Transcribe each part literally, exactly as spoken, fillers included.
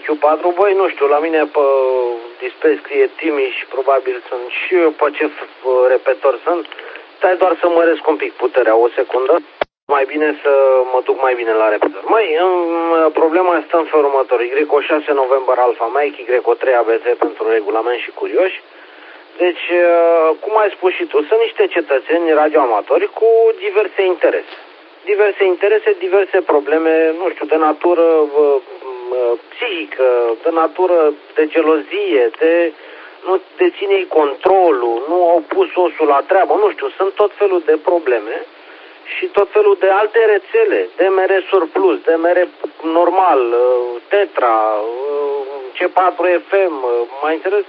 Q patru, băi, nu știu, la mine pe display scrie Timi și probabil sunt și eu pe ce repetor sunt. Stai doar să măresc un pic puterea, o secundă. Mai bine să mă duc mai bine la repetor. Măi, problema stă în felul următor. Y O șase November Alpha Mike, Y O trei A B T pentru regulament și curioși. Deci, cum ai spus și tu, sunt niște cetățeni radioamatori cu diverse interese. Diverse interese, diverse probleme, nu știu, de natură psihică, de natură de gelozie, de nu deține controlul, nu au pus osul la treabă, nu știu, sunt tot felul de probleme și tot felul de alte rețele, D M R surplus, D M R normal, Tetra, C patru F M, mai înțeles?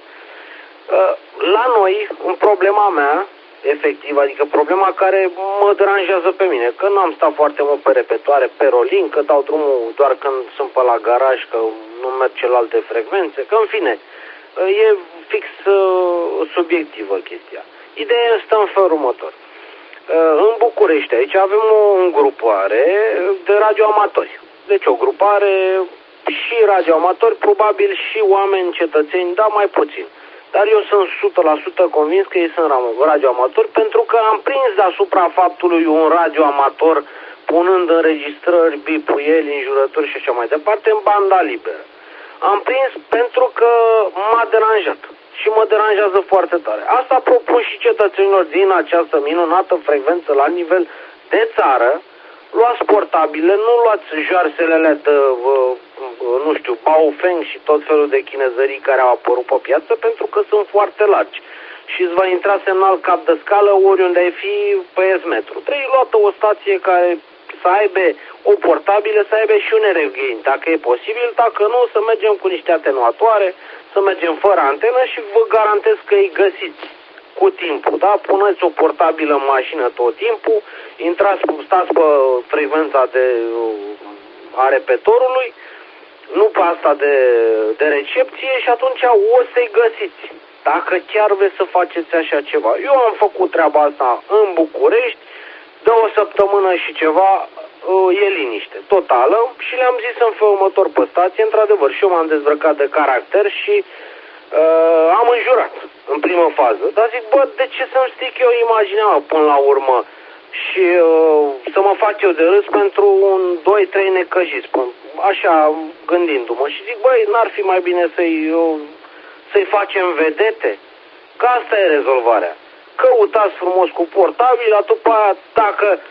La noi, în problema mea, efectiv, adică problema care mă deranjează pe mine, că nu am stat foarte mult pe repetoare, pe rolling, că dau drumul doar când sunt pe la garaj, că nu merg celelalte frecvențe, că în fine, e fix uh, subiectivă chestia. Ideea stă în felul următor. Uh, în București aici avem o îngrupare de radioamatori. Deci o grupare și radioamatori, probabil și oameni cetățeni, dar mai puțin. Dar eu sunt o sută la sută convins că ei sunt radioamatori, pentru că am prins deasupra faptului un radioamator punând înregistrări, bipuieli, înjurături și așa mai departe în banda liberă. Am prins pentru că m-a deranjat și mă deranjează foarte tare. Asta propun și cetățenilor din această minunată frecvență la nivel de țară. Luați portabile, nu luați joarselele de, nu știu, Baofeng și tot felul de chinezării care au apărut pe piață, pentru că sunt foarte largi și îți va intra semnal cap de scală oriunde ai fi pe S-metru. Trebuie luată o stație care să aibă o portabilă, să aibă și un regain, dacă e posibil, dacă nu, să mergem cu niște atenuatoare, să mergem fără antenă și vă garantez că îi găsiți cu timpul, da? Puneți o portabilă în mașină tot timpul, intrați, stați pe frecvența de, a repetorului, nu pe asta de, de recepție și atunci o să-i găsiți. Dacă chiar vreți să faceți așa ceva. Eu am făcut treaba asta în București, de o săptămână și ceva, e liniște totală și le-am zis în felul următor pe stație, într-adevăr, și eu m-am dezbrăcat de caracter și uh, am înjurat în primă fază. Dar zic, bă, de ce să-mi stric eu imaginea până la urmă și uh, să mă fac eu de râs pentru un, doi, trei necăjiți, așa gândindu-mă. Și zic, băi, n-ar fi mai bine să-i, uh, să-i facem vedete? Că asta e rezolvarea. Căutați frumos cu portabila, după aia, dacă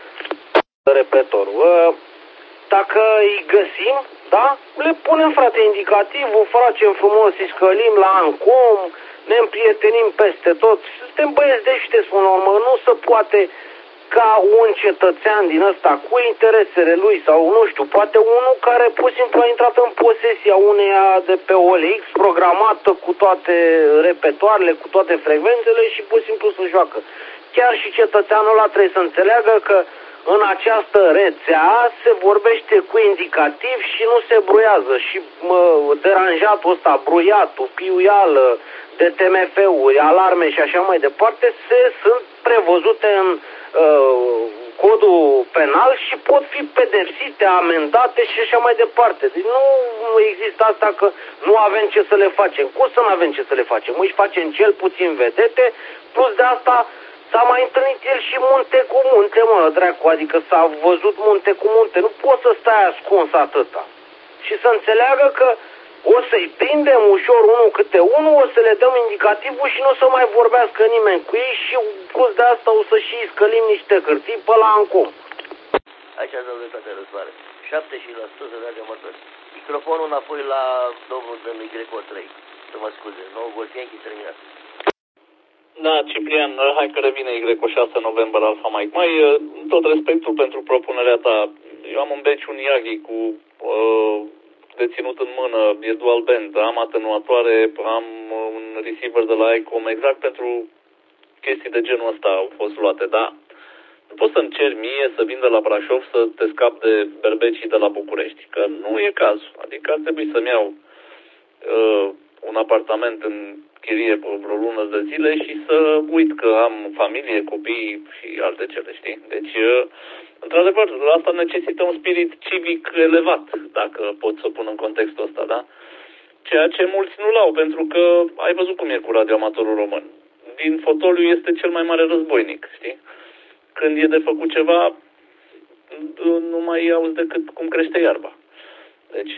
repetorul, dacă îi găsim, da, le punem, frate, indicativul, facem frumos, îi scălim la Ancom, ne împrietenim peste tot, suntem băieți deștepți până la urmă, nu se poate ca un cetățean din ăsta cu interesele lui sau nu știu, poate unul care pur și simplu a intrat în posesia uneia de pe O L X programată cu toate repetoarele, cu toate frecvențele și pur și simplu să joacă. Chiar și cetățeanul ăla trebuie să înțeleagă că în această rețea se vorbește cu indicativ și nu se bruiază și mă, deranjatul ăsta, bruiatul, piuială, de T M F-uri, alarme și așa mai departe, se sunt prevăzute în uh, codul penal și pot fi pedepsite, amendate și așa mai departe. Deci nu există asta că nu avem ce să le facem. Cum să nu avem ce să le facem? Își facem cel puțin vedete, plus de asta s-a mai întâlnit el și munte cu munte, mă, dracu, adică s-a văzut munte cu munte. Nu poți să stai ascuns atâta. Și să înțeleagă că o să-i prindem ușor unul câte unul, o să le dăm indicativul și nu o să mai vorbească nimeni cu ei și plus de asta o să și scălim niște hârtii pe la Ancom. Aici am de toate războare. șaptezeci la sută de radioamatori. Microfonul înapoi la domnul de Y O trei. Să mă scuze, nouă Golfienchi terminat. Da, Ciprian, hai că revine Y O șase November Alpha Mike. Mai, tot respectul pentru propunerea ta. Eu am în beci un Yagi cu uh, deținut în mână, e dual band, am atenuatoare, am un receiver de la ICOM, exact pentru chestii de genul ăsta au fost luate, dar nu poți să-mi ceri mie să vin de la Brașov să te scap de berbecii de la București, că nu e cazul. Adică ar trebui să-mi iau uh, un apartament în chirie pe vreo lună de zile și să uit că am familie, copii și alte cele, știi? Deci, uh, într-adevăr, asta necesită un spirit civic elevat, dacă pot să pun în contextul ăsta, da? ceea ce mulți nu l-au, pentru că ai văzut cum e cu radioamatorul român. Din fotoliu este cel mai mare războinic, știi? Când e de făcut ceva, nu mai auzi decât cum crește iarba. Deci,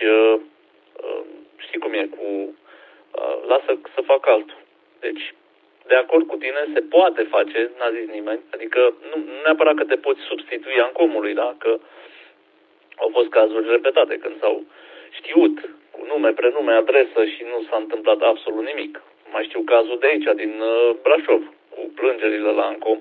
știi cum e cu... lasă să fac altul. Deci, de acord cu tine, se poate face, n-a zis nimeni, adică nu neapărat că te poți substitui Ancomului, da? Că au fost cazuri repetate când s-au știut cu nume, prenume, adresă și nu s-a întâmplat absolut nimic. Mai știu cazul de aici, din Brașov, cu plângerile la Ancom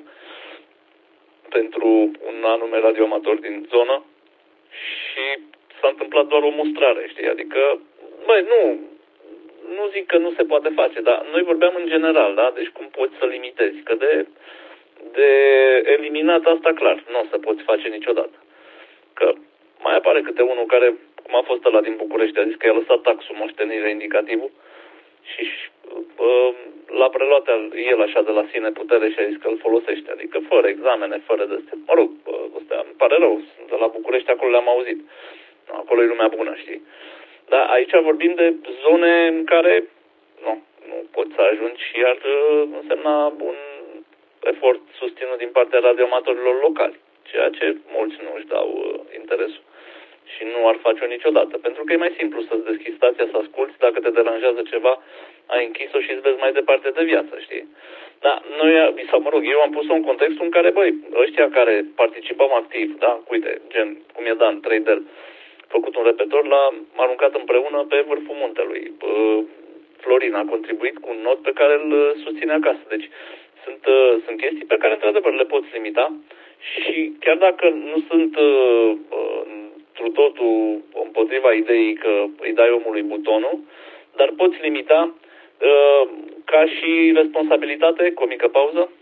pentru un anume radioamator din zonă și s-a întâmplat doar o mustrare, știi? Adică, băi, nu, nu zic că nu se poate face, dar noi vorbeam în general, da? Deci cum poți să limitezi, că de, de eliminat asta clar, nu o să poți face niciodată. Că mai apare câte unul care, cum a fost ăla din București, a zis că i-a lăsat taxul moștenire indicativul și uh, l-a preluat el așa de la sine putere și a zis că îl folosește, adică fără examene, fără de astea. Mă rog, ăstea, îmi pare rău, de la București acolo le-am auzit. Acolo e lumea bună, știi? Dar aici vorbim de zone în care nu, nu poți să ajungi și ar însemna un efort susținut din partea radioamatorilor locali, ceea ce mulți nu își dau uh, interesul. Și nu ar face-o niciodată. Pentru că e mai simplu să-ți deschizi stația, să asculti, dacă te deranjează ceva, ai închis-o și îți vezi mai departe de viață, știi? Da, noi, sau mă rog, eu am pus-o în contextul în care, băi, ăștia care participam activ, da, uite, gen, cum e Dan, trei D, făcut un repetor, l-a aruncat împreună pe vârful muntelui. Florin a contribuit cu un not pe care îl susține acasă. Deci sunt, sunt chestii pe care, într-adevăr, le poți limita și chiar dacă nu sunt întru totul împotriva ideii că îi dai omului butonul, dar poți limita ca și responsabilitate, cu o mică pauză,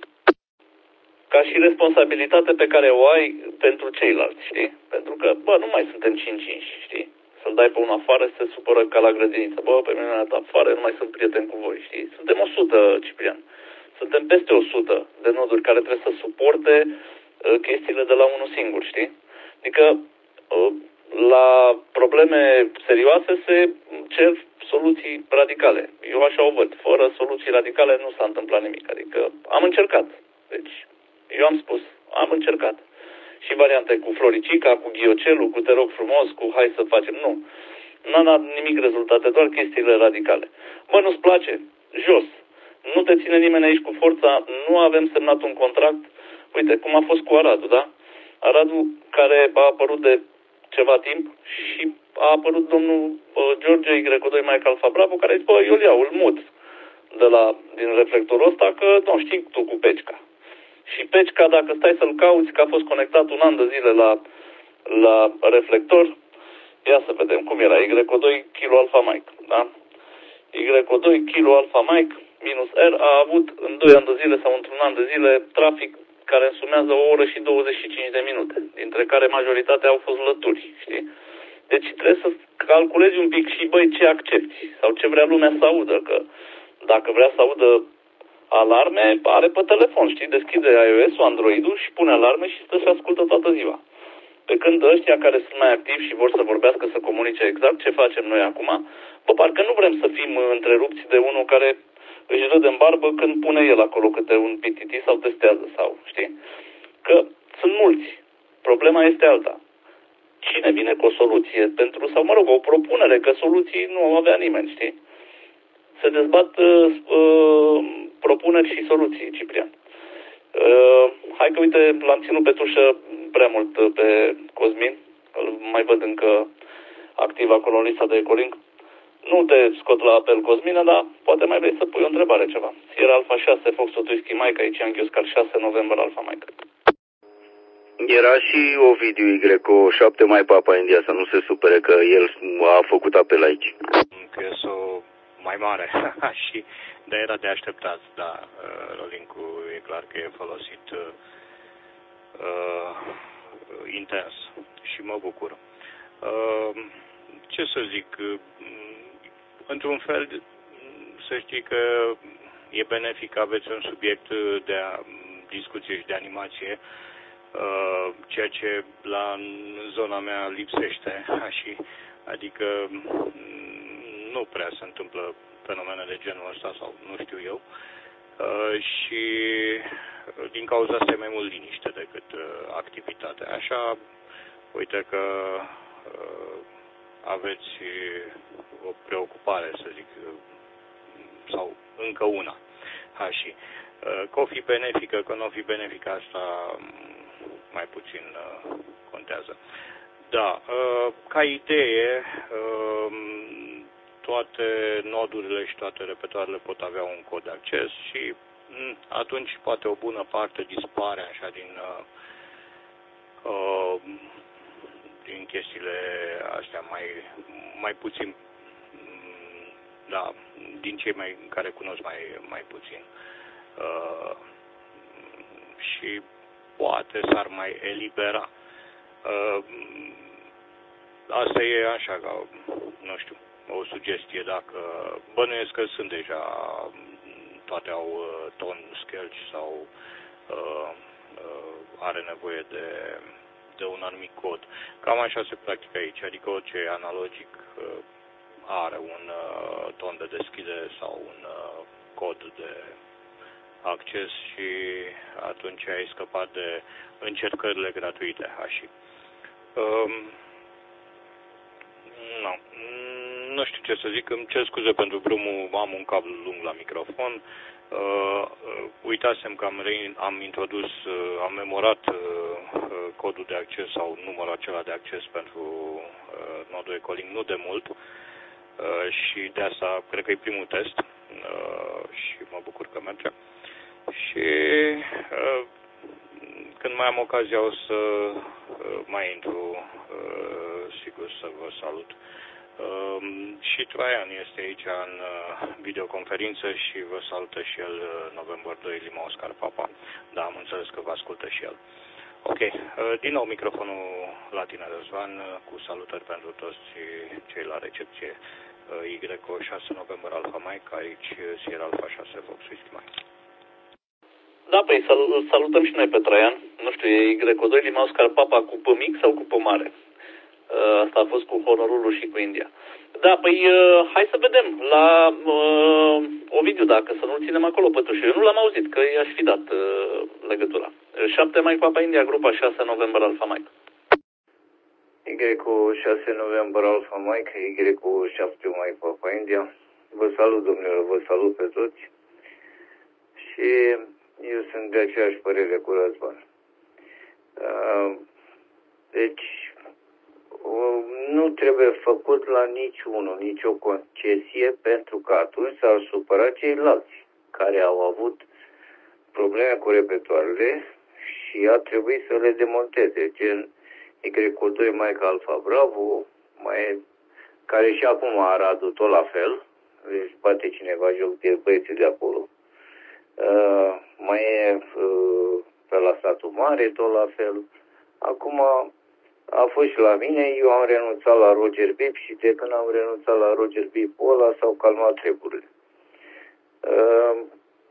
ca și responsabilitate pe care o ai pentru ceilalți, știi? Pentru că, bă, nu mai suntem cinci cinci, știi? Să-l dai pe unul afară, se supără ca la grădiniță. Bă, pe mine dat afară, nu mai sunt prieten cu voi, știi? Suntem o sută, Ciprian. Suntem peste o sută de noduri care trebuie să suporte uh, chestiile de la unul singur, știi? Adică, uh, la probleme serioase se cer soluții radicale. Eu așa o văd. Fără soluții radicale nu s-a întâmplat nimic. Adică am încercat. Deci, eu am spus, am încercat. Și variante cu Floricica, cu Ghiocelul, cu Te rog frumos, cu hai să facem. Nu. N-a dat nimic rezultate, doar chestiile radicale. Bă, nu-ți place? Jos. Nu te ține nimeni aici cu forța, nu avem semnat un contract. Uite, cum a fost cu Aradul, da? Aradul care a apărut de ceva timp și a apărut domnul uh, George Y doi Mike Alfa Bravo, care a zis, bă, eu îl iau, îl mut de la, din reflectorul ăsta, că nu știi tu cu Pecica. Și Pecica, dacă stai să-l cauți, că a fost conectat un an de zile la, la reflector, ia să vedem cum era, Y doi Kilo Alpha Mike, da? Y doi Kilo Alpha Mike minus R a avut în doi ani de zile sau într-un an de zile trafic care însumează o oră și douăzeci și cinci de minute, dintre care majoritatea au fost lături, știi? Deci trebuie să calculezi un pic și, băi, ce accepti sau ce vrea lumea să audă, că dacă vrea să audă alarme, are pe telefon, știi? Deschide iOS-ul, Android-ul și pune alarme și stă și ascultă toată ziua. Pe când ăștia care sunt mai activi și vor să vorbească, să comunice exact ce facem noi acum, bă, parcă nu vrem să fim întrerupți de unul care își râde în barbă când pune el acolo câte un P T T sau testează sau, știi? Că sunt mulți. Problema este alta. Cine vine cu o soluție pentru, sau mă rog, o propunere, că soluții nu avea nimeni, știi? Se dezbat uh, uh, propuneri și soluții, Ciprian. Uh, hai că, uite, l-am ținut pe tușă prea mult pe Cosmin, îl mai văd încă activ acolo în lista de Ecolink. Nu te scot la apel, Cosmina, dar poate mai vrei să pui o întrebare ceva. Sierra Alpha șase, Foxtrot Whisky Mike, aici Yankee Oscar șase, November Alpha Mike. Era și Ovidiu Y cu șapte mai Papa India, să nu se supere că el a făcut apel aici. Că e o mai mare și de era de așteptat, da, Rolinku e clar că e folosit uh, uh, intens și mă bucur. Uh, ce să zic, uh, într-un fel să știi că e benefic că aveți un subiect de a, discuție și de animație, uh, ceea ce la zona mea lipsește, și, adică nu prea se întâmplă fenomene de genul ăsta sau nu știu eu. Și din cauza asta e mai mult liniște decât activitate. Așa, uite că aveți o preocupare, să zic, sau încă una. Ha, și coffee benefică, că nu o fi benefică, asta mai puțin contează. Da, ca idee, toate nodurile și toate repetoarele pot avea un cod de acces și atunci poate o bună parte dispare așa din, din chestiile astea mai, mai puțin, da, din cei mai, care cunosc mai, mai puțin. Și poate s-ar mai elibera. Asta e așa, ca, nu știu, o sugestie, dacă bănuiesc că sunt deja, toate au uh, ton schelci sau uh, uh, are nevoie de, de un anumit cod. Cam așa se practică aici, adică orice analogic uh, are un uh, ton de deschidere sau un uh, cod de acces și atunci ai scăpat de încercările gratuite hashi. Um, nu. Nu știu ce să zic, îmi cer scuze pentru brumul, am un cablu lung la microfon. Uh, uitasem că am, re- am introdus, uh, am memorat uh, codul de acces sau numărul acela de acces pentru uh, nodul Ecolink nu de mult uh, și de asta cred că e primul test uh, și mă bucur că merge. Și uh, când mai am ocazia o să uh, mai intru, uh, sigur să vă salut. Uh, și Traian este aici în uh, videoconferință și vă salută și el uh, November doi, Lima Oscar Papa. Da, am înțeles că vă ascultă și el. Ok, uh, din nou microfonul la tine, Răzvan, uh, cu salutări pentru toți cei la recepție. uh, Y șase November Alpha Mike, aici Sierra Alpha șase Fox Whisky Mike. Da, păi sal- salutăm și noi pe Traian. Nu știu, e Y doi Lima Oscar Papa cu P mic sau cu P mare? Asta a fost cu Honolulu și cu India. Da, păi hai să vedem la uh, Ovidiu, dacă să nu-l ținem acolo pătușul. Eu nu l-am auzit, că i-aș fi dat uh, legătura. șapte Mike Papa India, grupa șase November Alpha Mike. Y cu șase November Alpha Mike, Y cu șapte Mike Papa India. Vă salut, domnilor, vă salut pe toți. Și eu sunt de aceeași părere cu Răzvan. Uh, deci, nu trebuie făcut la niciunul, nicio concesie, pentru că atunci s-ar supăra ceilalți care au avut probleme cu repetoarele și a trebuit să le demonteze, gen Y doi Mike Alpha Bravo, mai, care și acum Aradul tot la fel, deci bate cineva joc de băieții de acolo. Uh, mai e uh, pe la Satul Mare tot la fel. Acum a fost și la mine, eu am renunțat la Roger Bip și de când am renunțat la Roger Bip ăla s-au calmat treburile. Uh,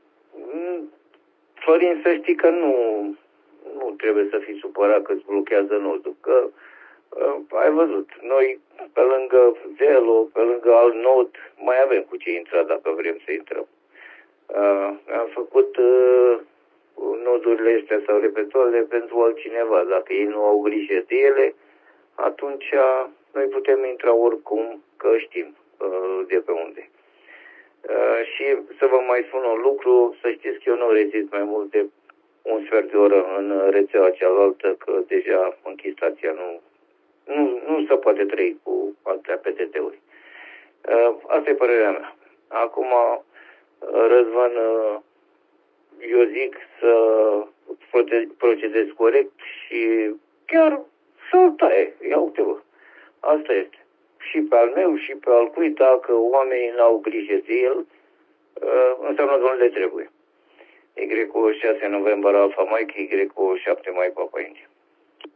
Florin, să știi că nu, nu trebuie să fii supărat că îți blochează nodul, că uh, ai văzut, noi pe lângă Velo, pe lângă alt nod, mai avem cu ce intra dacă vrem să intrăm. Uh, am făcut uh, nodurile astea sau repetoarele pentru altcineva. Dacă ei nu au grijă de ele, atunci noi putem intra oricum, că știm uh, de pe unde. Uh, și să vă mai spun un lucru, să știți că eu nu rezist mai mult de un sfert de oră în rețeaua cealaltă, că deja închistația nu, nu, nu se poate trăi cu atâtea P T T-uri. Uh, asta e părerea mea. Acum, Răzvan, eu zic să procedezi corect și chiar să taie. Ia uite-vă. Asta este. Și pe al meu și pe al cui, dacă oamenii n-au grijă de el, înseamnă că nu le trebuie. Y cu șase November Alpha Mike, Y cu șapte Mike Papa India.